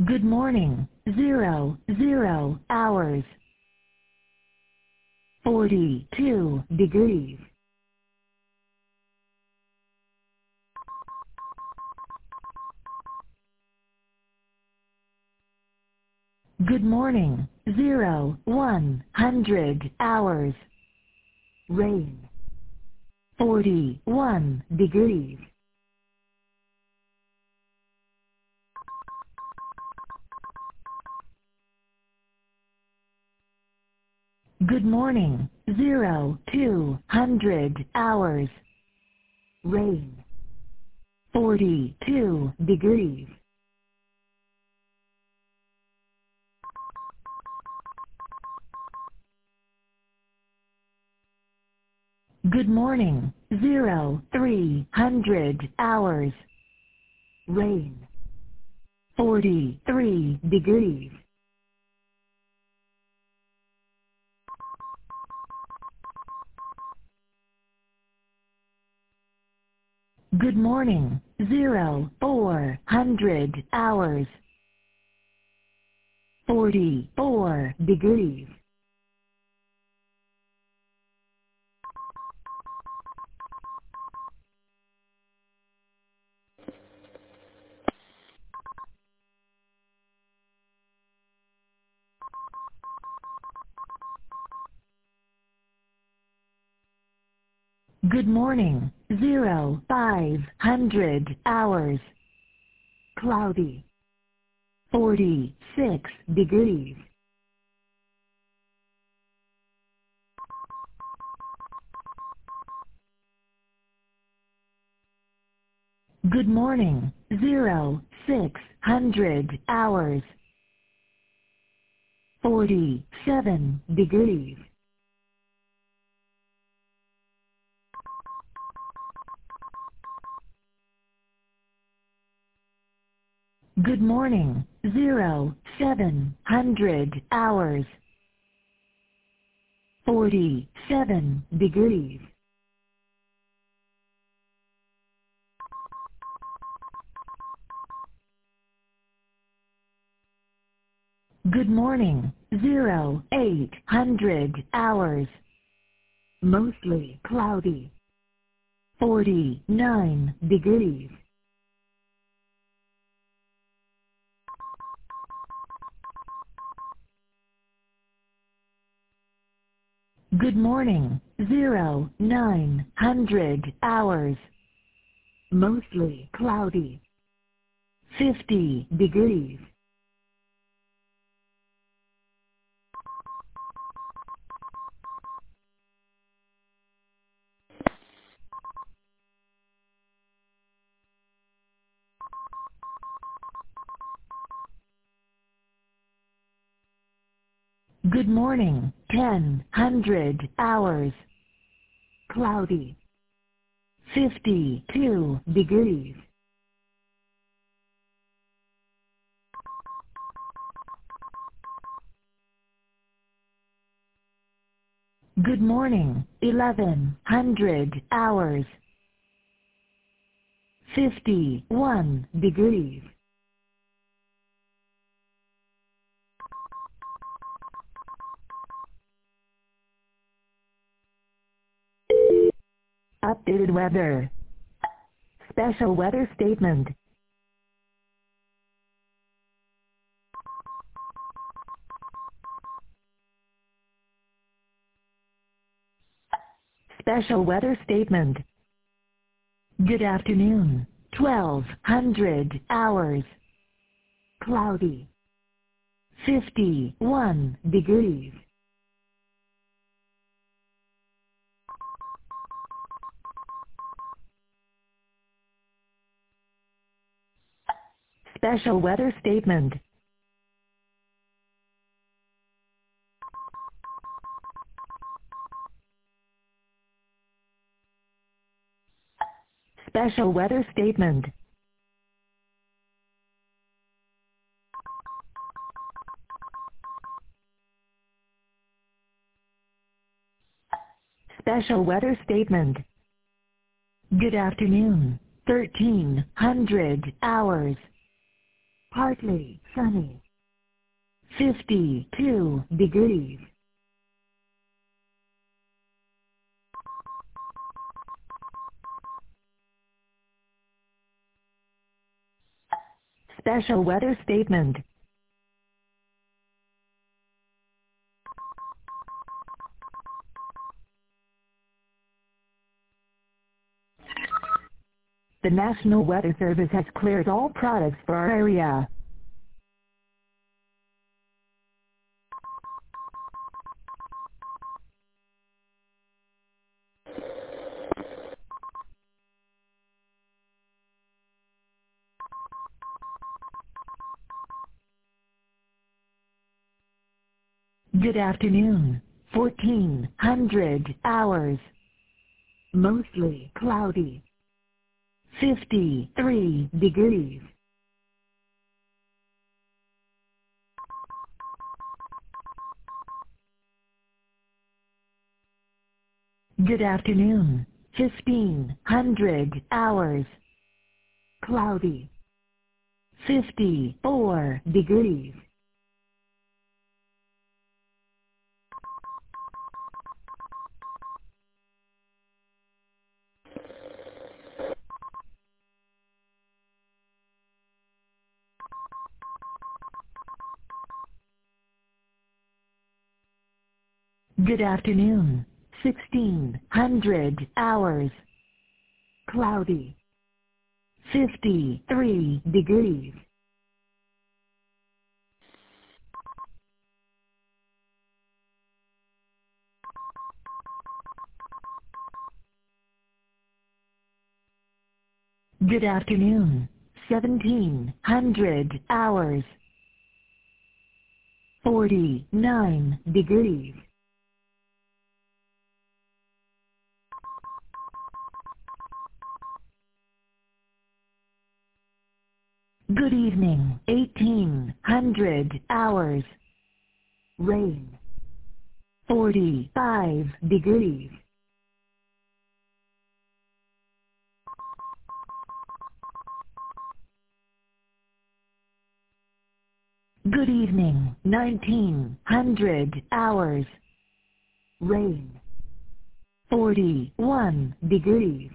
Good morning. 00 hours. 42 degrees. Good morning. 100 hours. Rain. 41 degrees. Good morning. 200 hours. Rain. 42 degrees. Good morning. 300 hours. Rain. 43 degrees. Good morning. 400 hours. 44 degrees. Good morning. 500 hours. Cloudy. 46 degrees. Good morning. 600 hours. 47 degrees. Good morning. 700 hours. 47 degrees. Good morning. 800 hours. Mostly cloudy. 49 degrees. Good morning. 900 hours. Mostly cloudy. 50 degrees. Good morning. 100 hours. Cloudy. 52 degrees. Good morning. 1100 hours. 51 degrees. Updated weather. Special weather statement. Special weather statement. Good afternoon. 1200 hours. Cloudy. 51 degrees. Special weather statement. Special weather statement. Special weather statement. Good afternoon. 1300 hours. partly sunny. 52 degrees. Special weather statement. The National Weather Service has cleared all products for our area. Good afternoon. 1400 hours. Mostly cloudy. 53 degrees. Good afternoon. 1500 hours. Cloudy. 54 degrees. Good afternoon. 1600 hours. Cloudy. 53 degrees. Good afternoon. 1700 hours. 49 degrees. Good evening. 1800 hours. Rain. 45 degrees. Good evening. 1900 hours. Rain. 41 degrees.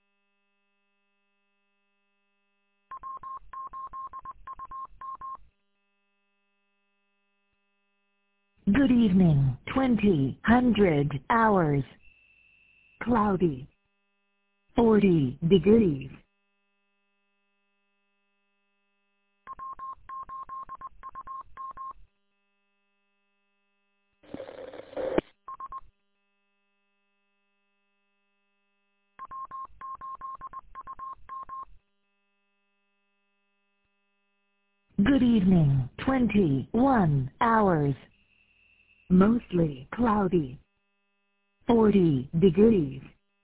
Good evening. 2000 hours. Cloudy. 40 degrees. Good evening. 21 hours. Mostly cloudy. 40 degrees.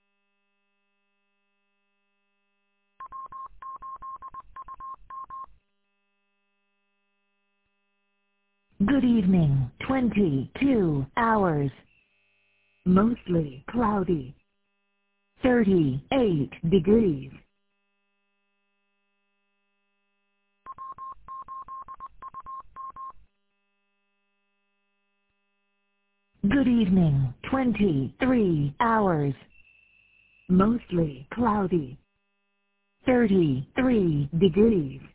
Good evening. 22 hours. Mostly cloudy. 38 degrees. Good evening. 23 hours. Mostly cloudy. 33 degrees.